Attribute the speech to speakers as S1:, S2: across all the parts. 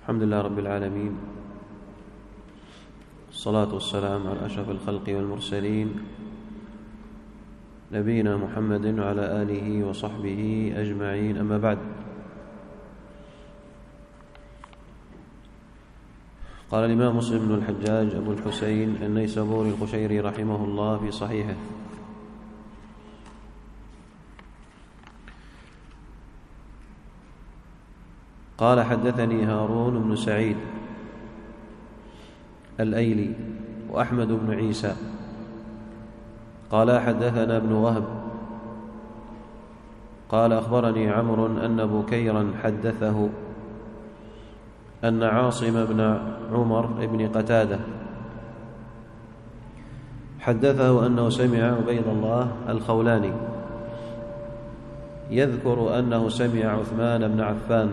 S1: الحمد لله رب العالمين، الصلاة والسلام على أشرف الخلق والمرسلين نبينا محمد وعلى آله وصحبه أجمعين، أما بعد. قال الإمام مسلم بن الحجاج أبو الحسين النيسابوري القشيري رحمه الله في صحيحه: قال حدثني هارون بن سعيد الأيلي وأحمد بن عيسى قال حدثنا ابن وهب قال أخبرني عمرو أن بكيرا حدثه أن عاصم بن عمر بن قتادة حدثه أنه سمع عبيد الله الخولاني يذكر أنه سمع عثمان بن عفان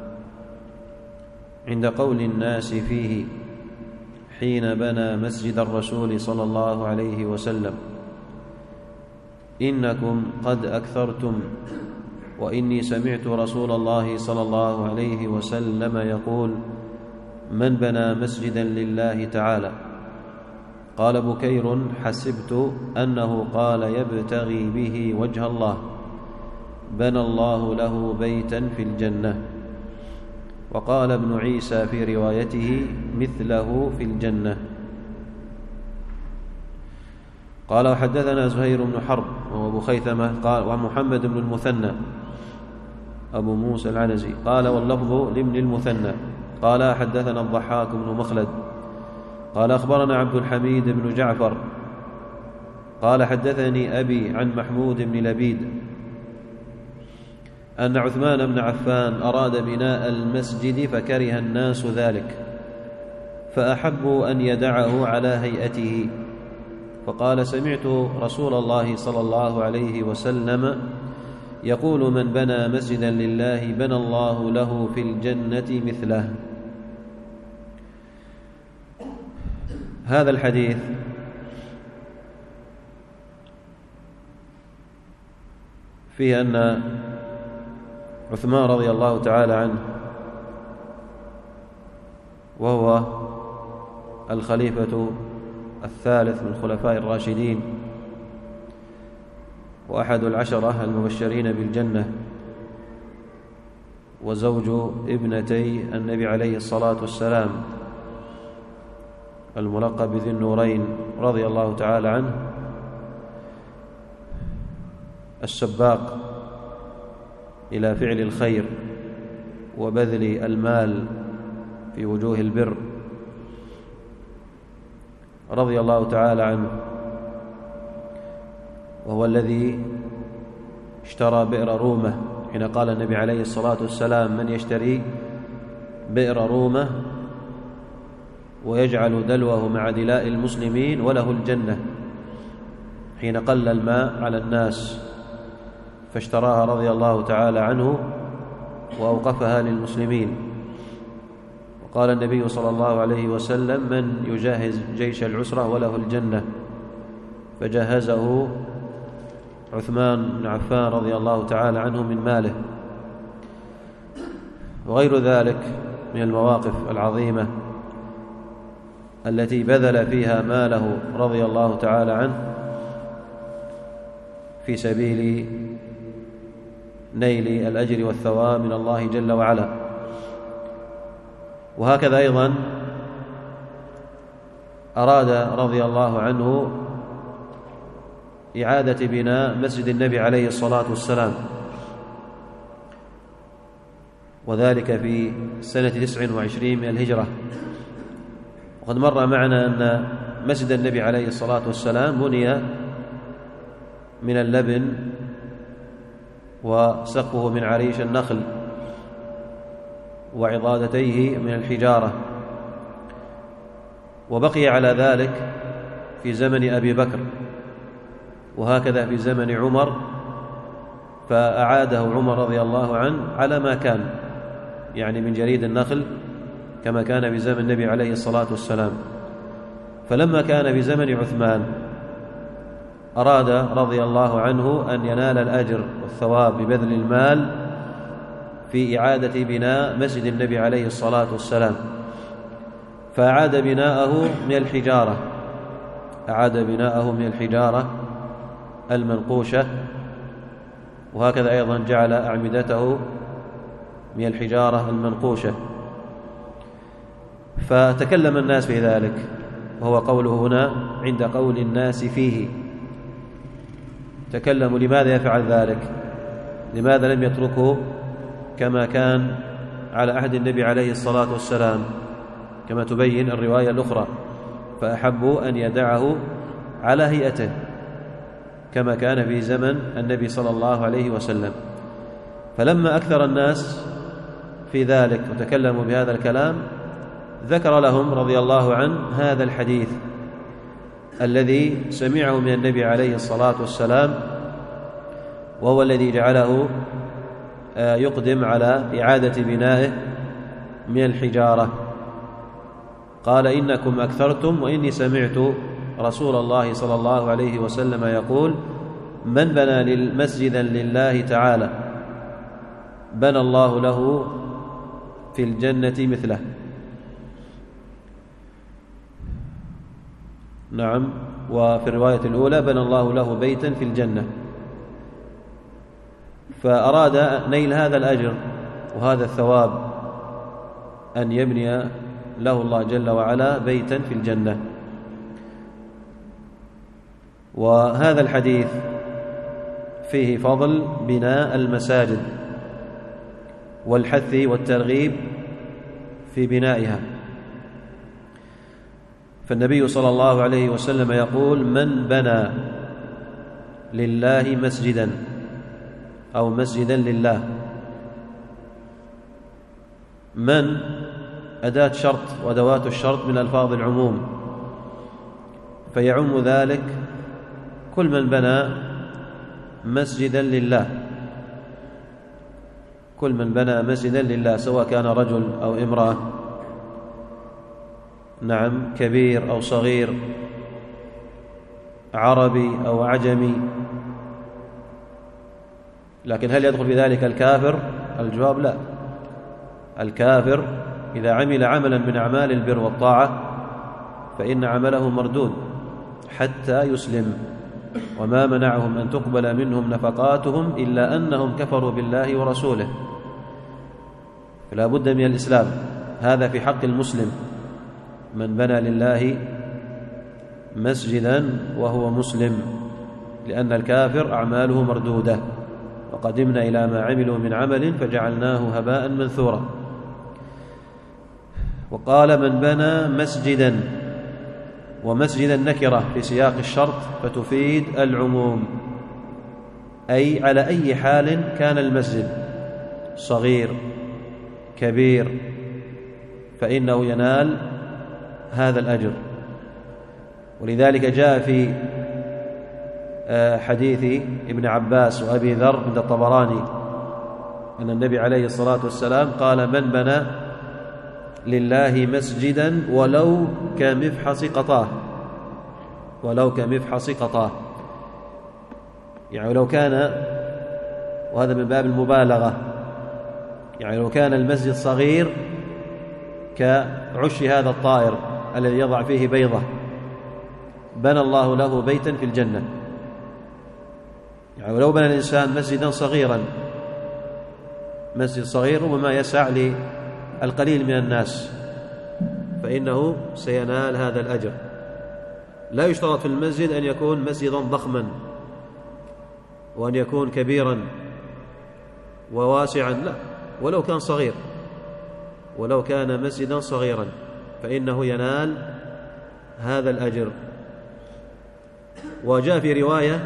S1: عند قول الناس فيه حين بنى مسجد الرسول صلى الله عليه وسلم: إنكم قد أكثرتم، وإني سمعت رسول الله صلى الله عليه وسلم يقول: من بنى مسجدا لله تعالى. قال بكير: حسبت أنه قال يبتغي به وجه الله، بنى الله له بيتا في الجنة. وقال ابن عيسى في روايته: مثله في الجنة. قال: وحدثنا زهير بن حرب وهو أبو خيثمة قال: ومحمد بن المثنى أبو موسى العنزي قال: واللفظ لابن المثنى قال: حدثنا الضحاك بن مخلد قال: أخبرنا عبد الحميد بن جعفر قال: حدثني أبي عن محمود بن لبيد أن عثمان بن عفان أراد بناء المسجد فكره الناس ذلك، فأحبوا أن يدعه على هيئته، فقال: سمعت رسول الله صلى الله عليه وسلم يقول: من بنى مسجدا لله بنى الله له في الجنة مثله. هذا الحديث فيه أن عثمان رضي الله تعالى عنه وهو الخليفة الثالث من الخلفاء الراشدين وأحد العشرة المبشرين بالجنة وزوج ابنتي النبي عليه الصلاة والسلام الملقب بذي النورين رضي الله تعالى عنه، السباق إلى فعل الخير وبذل المال في وجوه البر رضي الله تعالى عنه، وهو الذي اشترى بئر رومة حين قال النبي عليه الصلاة والسلام: من يشتري بئر رومة ويجعل دلوه مع دلاء المسلمين وله الجنة، حين قل الماء على الناس فاشتراها رضي الله تعالى عنه وأوقفها للمسلمين. وقال النبي صلى الله عليه وسلم: من يجهز جيش العسرة وله الجنة، فجهزه عثمان بن عفان رضي الله تعالى عنه من ماله. وغير ذلك من المواقف العظيمة التي بذل فيها ماله رضي الله تعالى عنه في سبيل نيل الأجر والثواب من الله جل وعلا. وهكذا أيضا أراد رضي الله عنه إعادة بناء مسجد النبي عليه الصلاة والسلام، وذلك في سنة 29 من الهجرة. وقد مر معنا أن مسجد النبي عليه الصلاة والسلام بني من اللبن وسقفه من عريش النخل وعضادتيه من الحجارة، وبقي على ذلك في زمن أبي بكر، وهكذا في زمن عمر، فأعاده عمر رضي الله عنه على ما كان، يعني من جريد النخل كما كان في زمن النبي عليه الصلاة والسلام. فلما كان في زمن عثمان أراد رضي الله عنه أن ينال الأجر والثواب ببذل المال، في إعادة بناء مسجد النبي عليه الصلاة والسلام، فأعاد بناءه من الحجارة، أعاد بناءه من الحجارة المنقوشة، وهكذا أيضا جعل أعمدته من الحجارة المنقوشة. فتكلم الناس في ذلك، وهو قوله هنا عند قول الناس فيه، تكلموا لماذا يفعل ذلك، لماذا لم يتركه كما كان على عهد النبي عليه الصلاة والسلام كما تبين الرواية الأخرى، فأحبوا أن يدعه على هيئته كما كان في زمن النبي صلى الله عليه وسلم. فلما أكثر الناس في ذلك وتكلموا بهذا الكلام، ذكر لهم رضي الله عنه هذا الحديث الذي سمعه من النبي عليه الصلاة والسلام، وهو الذي جعله يقدم على إعادة بنائه من الحجارة. قال: إنكم أكثرتم وإني سمعت رسول الله صلى الله عليه وسلم يقول: من بنى مسجدا لله تعالى بنى الله له في الجنة مثله. نعم، وفي الرواية الأولى: بنى الله له بيتا في الجنة. فأراد نيل هذا الأجر وهذا الثواب أن يبني له الله جل وعلا بيتا في الجنة. وهذا الحديث فيه فضل بناء المساجد والحث والترغيب في بنائها. فالنبي صلى الله عليه وسلم يقول: من بنى لله مسجدا أو مسجدا لله. من أداة شرط، وأدوات الشرط من ألفاظ العموم، فيعم ذلك كل من بنى مسجدا لله، كل من بنى مسجدا لله، سواء كان رجل أو امرأة، نعم، كبير أو صغير، عربي أو عجمي. لكن هل يدخل في ذلك الكافر؟ الجواب لا. الكافر إذا عمل عملا من أعمال البر والطاعة فإن عمله مردود حتى يسلم، وما منعهم أن تقبل منهم نفقاتهم إلا أنهم كفروا بالله ورسوله. فلا بد من الإسلام، هذا في حق المسلم. من بنى لله مسجدا وهو مسلم، لأن الكافر أعماله مردودة، وقدمنا إلى ما عملوا من عمل فجعلناه هباء منثورا. وقال: من بنى مسجدا، ومسجدا نكرة في سياق الشرط فتفيد العموم، أي على أي حال كان المسجد، صغير كبير، فإنه ينال هذا الأجر. ولذلك جاء في حديث ابن عباس وأبي ذر عند الطبراني أن النبي عليه الصلاة والسلام قال: من بنى لله مسجدا ولو كمفحص قطاه، ولو كمفحص قطاه، يعني لو كان، وهذا من باب المبالغة، يعني لو كان المسجد صغير كعش هذا الطائر الذي يضع فيه بيضة، بنى الله له بيتا في الجنة. يعني ولو بنى الإنسان مسجدا صغيرا، مسجد صغير ربما يسع للقليل من الناس، فإنه سينال هذا الأجر. لا يشترط في المسجد أن يكون مسجدا ضخما وأن يكون كبيرا وواسعا، لا، ولو كان صغير، ولو كان مسجدا صغيرا فإنه ينال هذا الأجر. وجاء في رواية: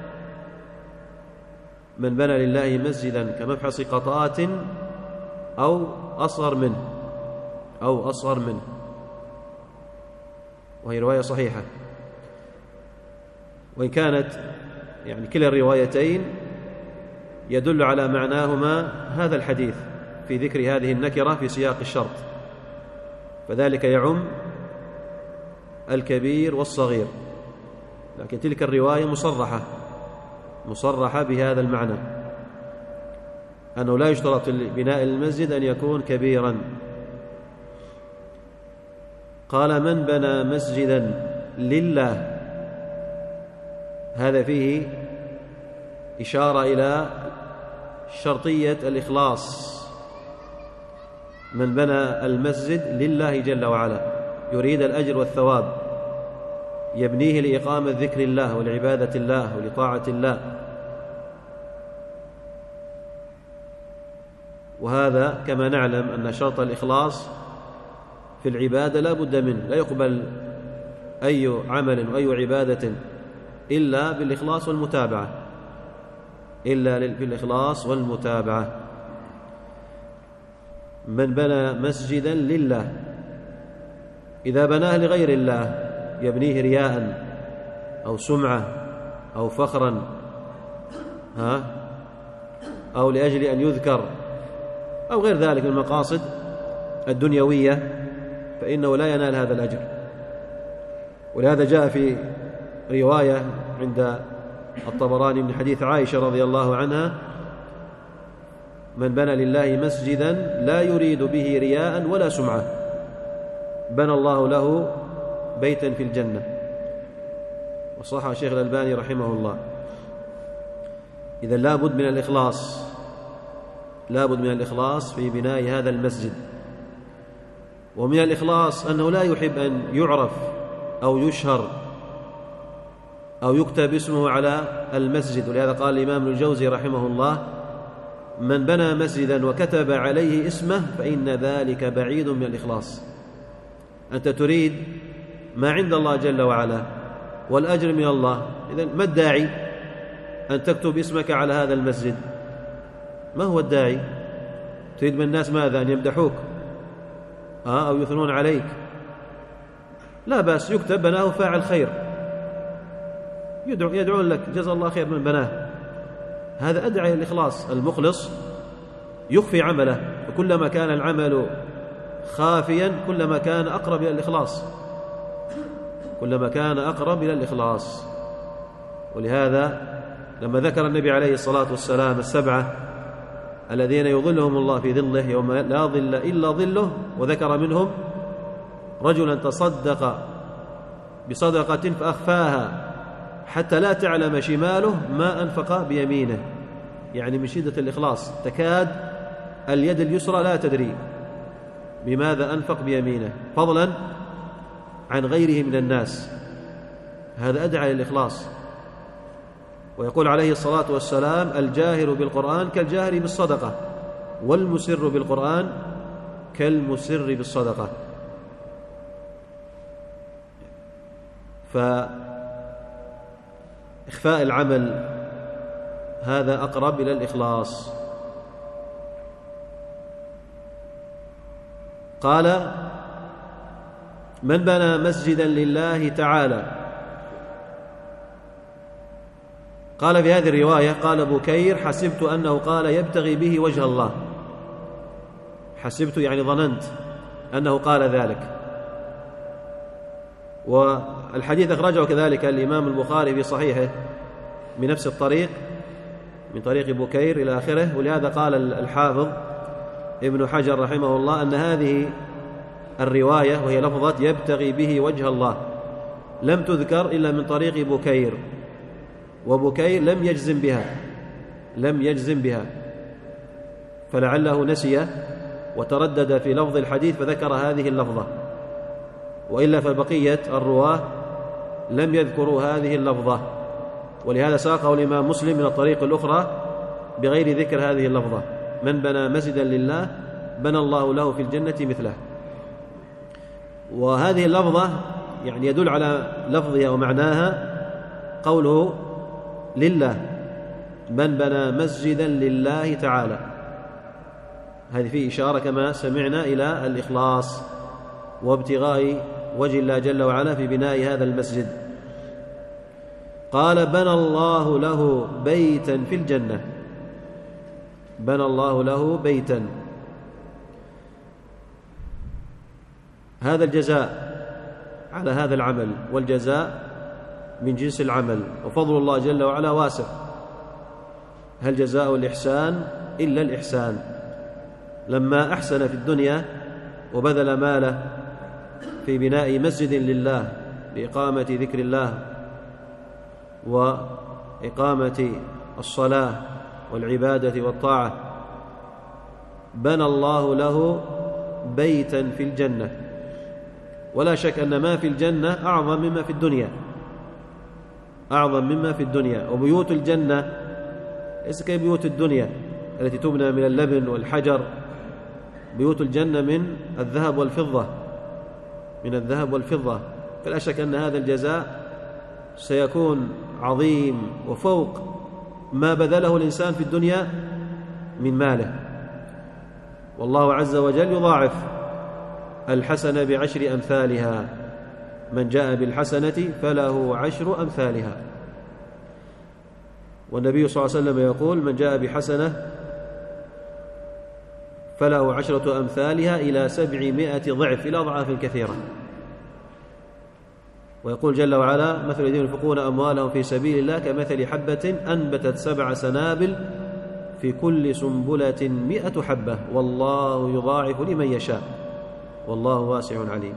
S1: من بنى لله مسجدا كمفحص قطاة أو أصغر منه، أو أصغر منه، وهي رواية صحيحة. وإن كانت يعني كلا الروايتين يدل على معناهما هذا الحديث في ذكر هذه النكرة في سياق الشرط، فذلك يعم الكبير والصغير، لكن تلك الرواية مصرحة بهذا المعنى. أنه لا يشترط لبناء المسجد أن يكون كبيرا. قال: من بنى مسجدا لله، هذا فيه إشارة إلى شرطية الإخلاص. من بنى المسجد لله جل وعلا يريد الأجر والثواب، يبنيه لإقامة ذكر الله ولعبادة الله ولطاعة الله، وهذا كما نعلم أن شرط الإخلاص في العبادة لا بد منه، لا يقبل أي عمل وأي عبادة إلا بالإخلاص والمتابعة، إلا بالإخلاص والمتابعة. من بنى مسجدا لله، إذا بناه لغير الله يبنيه رياء أو سمعة أو فخرا أو لأجل أن يذكر أو غير ذلك من المقاصد الدنيوية، فإنه لا ينال هذا الأجر. ولهذا جاء في رواية عند الطبراني من حديث عائشة رضي الله عنها: من بنى لله مسجدا لا يريد به رياء ولا سمعة بنى الله له بيتا في الجنة. وصحح الشيخ الألباني رحمه الله. إذن لابد من الإخلاص، لابد من الإخلاص في بناء هذا المسجد. ومن الإخلاص أنه لا يحب أن يعرف أو يشهر أو يكتب اسمه على المسجد. ولهذا قال الإمام ابن الجوزي رحمه الله: من بنى مسجدا وكتب عليه اسمه فإن ذلك بعيد من الإخلاص. أنت تريد ما عند الله جل وعلا والأجر من الله، إذن ما الداعي أن تكتب اسمك على هذا المسجد؟ ما هو الداعي؟ تريد من الناس ماذا؟ أن يمدحوك أو يثنون عليك؟ لا بأس، يكتب بناه فاعل خير، يدعون لك جزا الله خير من بناه. هذا أدعى إلى الإخلاص. المخلص يخفي عمله، وكلما كان العمل خافيا كلما كان أقرب إلى الإخلاص، كلما كان أقرب إلى الإخلاص. ولهذا لما ذكر النبي عليه الصلاة والسلام السبعة الذين يظلهم الله في ظله يوم لا ظل إلا ظله، وذكر منهم رجلا تصدق بصدقة فأخفاها حتى لا تعلم شماله ما أنفق بيمينه، يعني من شدة الإخلاص تكاد اليد اليسرى لا تدري بماذا أنفق بيمينه، فضلا عن غيره من الناس. هذا أدعى للإخلاص. ويقول عليه الصلاة والسلام: الجاهر بالقرآن كالجاهر بالصدقة، والمسر بالقرآن كالمسر بالصدقة. فإخفاء العمل هذا أقرب إلى الإخلاص. قال: من بنى مسجدا لله تعالى. قال في هذه الرواية: قال بكير: حسبت أنه قال يبتغي به وجه الله. حسبت يعني ظننت أنه قال ذلك. والحديث أخرجه كذلك الإمام البخاري في صحيحه من نفس الطريق، من طريق بكير إلى آخره. ولهذا قال الحافظ ابن حجر رحمه الله أن هذه الرواية وهي لفظة يبتغي به وجه الله لم تذكر إلا من طريق بكير، وبكير لم يجزم بها، فلعله نسي وتردد في لفظ الحديث فذكر هذه اللفظة، وإلا فبقية الرواة لم يذكروا هذه اللفظة. ولهذا ساقه الإمام مسلم من الطريق الأخرى بغير ذكر هذه اللفظة: من بنى مسجدا لله بنى الله له في الجنة مثله. وهذه اللفظة يعني يدل على لفظها ومعناها قوله لله: من بنى مسجدا لله تعالى. هذه فيه إشارة كما سمعنا إلى الإخلاص وابتغاء وجه الله جل وعلا في بناء هذا المسجد. قال: بنى الله له بيتا في الجنة. بنى الله له بيتا، هذا الجزاء على هذا العمل، والجزاء من جنس العمل، وفضل الله جل وعلا واسع. هل جزاء الإحسان إلا الإحسان. لما أحسن في الدنيا وبذل ماله في بناء مسجد لله لإقامة ذكر الله وإقامة الصلاة والعبادة والطاعة، بنى الله له بيتا في الجنة. ولا شك أن ما في الجنة أعظم مما في الدنيا، أعظم مما في الدنيا. وبيوت الجنة ليس كبيوت الدنيا التي تبنى من اللبن والحجر. بيوت الجنة من الذهب والفضة، من الذهب والفضة. فلا شك أن هذا الجزاء سيكون عظيم وفوق ما بذله الإنسان في الدنيا من ماله. والله عز وجل يضاعف الحسنة ب10 أمثالها، من جاء بالحسنة فله 10 أمثالها. والنبي صلى الله عليه وسلم يقول: من جاء بحسنة فله 10 أمثالها إلى 700 ضعف، إلى أضعاف كثيرة. ويقول جل وعلا: مثل الذين ينفقون أموالهم في سبيل الله كمثل حبة أنبتت 7 سنابل في كل سنبلة 100 حبة والله يضاعف لمن يشاء والله واسع عليم.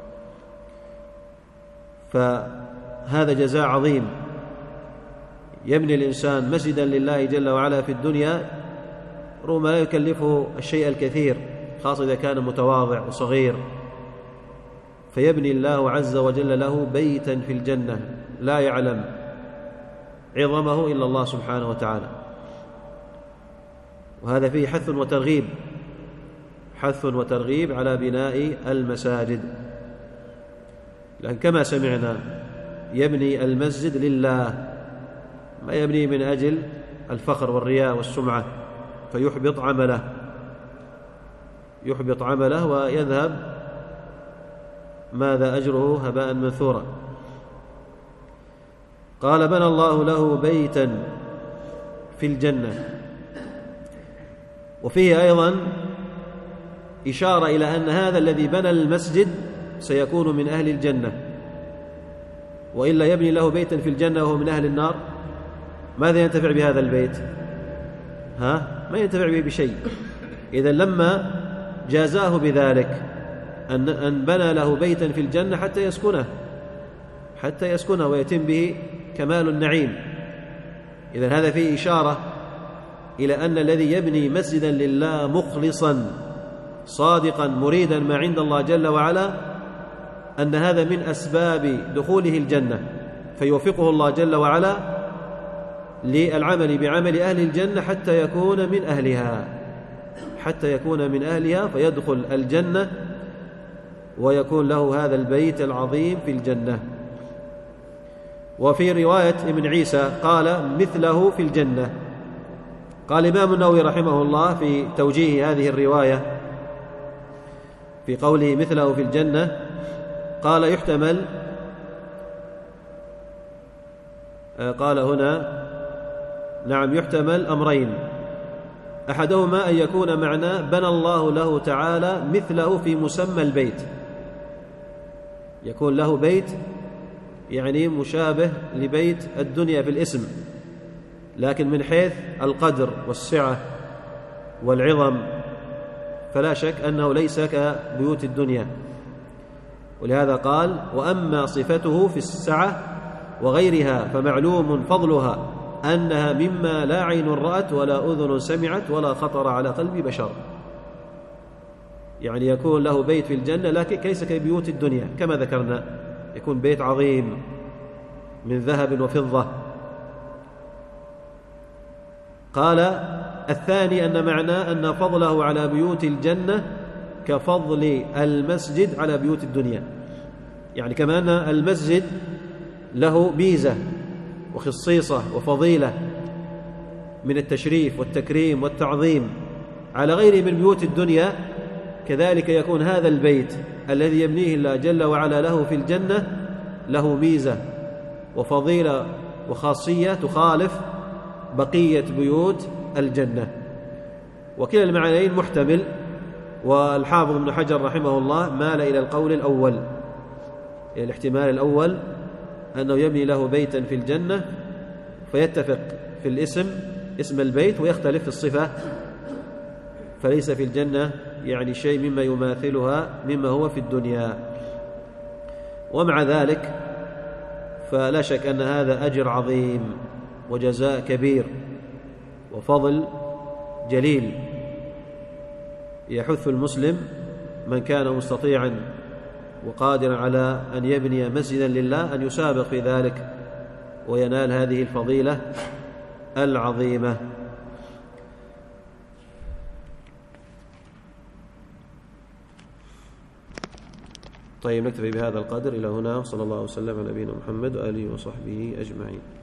S1: فهذا جزاء عظيم. يبني الإنسان مسجدا لله جل وعلا في الدنيا رغم لا يكلفه الشيء الكثير، خاصة إذا كان متواضع وصغير، فيبني الله عز وجل له بيتا في الجنة لا يعلم عظمه إلا الله سبحانه وتعالى. وهذا فيه حث وترغيب، حث وترغيب على بناء المساجد. لأن كما سمعنا يبني المسجد لله، ما يبني من أجل الفخر والرياء والسمعة فيحبط عمله، يحبط عمله ويذهب ماذا أجره هباء منثورا. قال: بنى الله له بيتا في الجنة. وفيه أيضا إشارة إلى أن هذا الذي بنى المسجد سيكون من أهل الجنة، وإلا يبني له بيتا في الجنة وهو من أهل النار، ماذا ينتفع بهذا البيت؟ ما ينتفع به بشيء. إذن لما جازاه بذلك أن بنى له بيتا في الجنة حتى يسكنه ويتم به كمال النعيم. إذن هذا فيه إشارة إلى أن الذي يبني مسجدا لله مخلصا صادقا مريدا ما عند الله جل وعلا أن هذا من أسباب دخوله الجنة، فيوفقه الله جل وعلا للعمل بعمل أهل الجنة حتى يكون من أهلها فيدخل الجنة ويكون له هذا البيت العظيم في الجنة. وفي رواية ابن عيسى قال: مثله في الجنة. قال الإمام النووي رحمه الله في توجيه هذه الرواية في قوله مثله في الجنة، قال: يحتمل، قال هنا نعم يحتمل أمرين، أحدهما أن يكون معناه بنى الله له تعالى مثله في مسمى البيت، يكون له بيت يعني مشابه لبيت الدنيا في الاسم، لكن من حيث القدر والسعة والعظم فلا شك أنه ليس كبيوت الدنيا. ولهذا قال: وأما صفته في السعة وغيرها فمعلوم فضلها أنها مما لا عين رأت ولا أذن سمعت ولا خطر على قلب بشر. يعني يكون له بيت في الجنة لكن ليس كبيوت الدنيا كما ذكرنا، يكون بيت عظيم من ذهب وفضة. قال: الثاني أن معناه أن فضله على بيوت الجنة كفضل المسجد على بيوت الدنيا، يعني كما أن المسجد له ميزة وخصيصة وفضيلة من التشريف والتكريم والتعظيم على غيره من بيوت الدنيا، كذلك يكون هذا البيت الذي يبنيه الله جل وعلا له في الجنة له ميزة وفضيلة وخاصية تخالف بقية بيوت الجنة. وكلا المعنيين محتمل، والحافظ ابن حجر رحمه الله مال إلى القول الأول، إلى الاحتمال الأول أنه يبني له بيتا في الجنة فيتفق في الاسم اسم البيت ويختلف في الصفة، فليس في الجنة يعني شيء مما يماثلها مما هو في الدنيا. ومع ذلك فلا شك أن هذا أجر عظيم وجزاء كبير وفضل جليل، يحث المسلم من كان مستطيعا وقادرا على أن يبني مسجدا لله أن يسابق في ذلك وينال هذه الفضيلة العظيمة. طيب، نكتفي بهذا القدر إلى هنا، وصلى الله وسلم على نبينا محمد وآله وصحبه أجمعين.